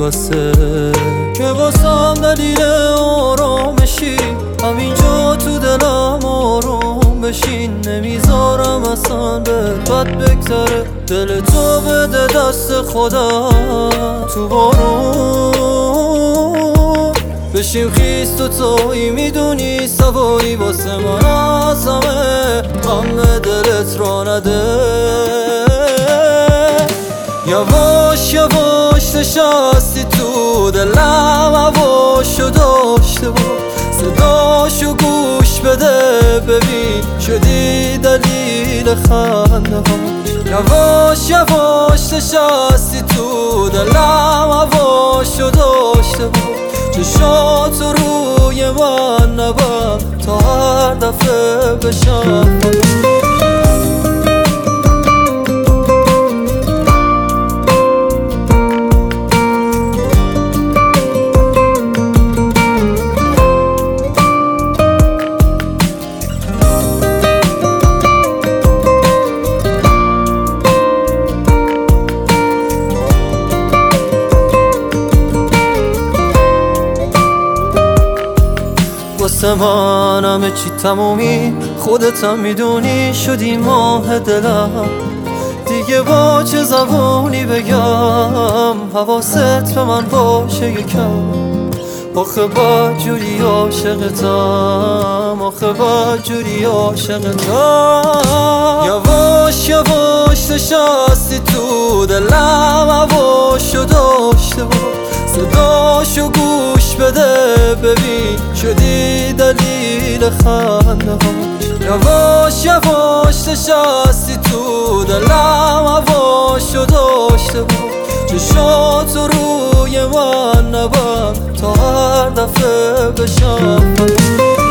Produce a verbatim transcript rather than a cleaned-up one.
واسه که واسم دلیل آرامشی، همینجا تو دلم آروم بشین. نمیذارم اصلا به بد بگذره، دل تو بده دست خودم تو بارون بشیم خیس تو تویی، میدونی سواری واسه من از همه غم دلت را نده. یواش یواش نشستی تو دلم، هواشو داشته با صداشو گوش بده، ببین شدی دلیل خنده ها. یواش یواش نشستی تو دلم، هواشو داشته با چشاتو روی من نبر تا هر دفعه بشم. واسه من همه چی تمومی، خودتم میدونی شدی ماه دلم. دیگه با چه زبونی بگم حواست به من باشه یکم. آخه بدجوری عاشقتم، آخه بدجوری عاشقتم. یواش یواش نشستی تو دلم، هواشو داشته با صداشو گوش بده، ببین شدی دلیل خنده ها. یواش یواش نشستی تو دلم، هواشو داشته با چشاتو روی من نبر تا هر دفعه بشم.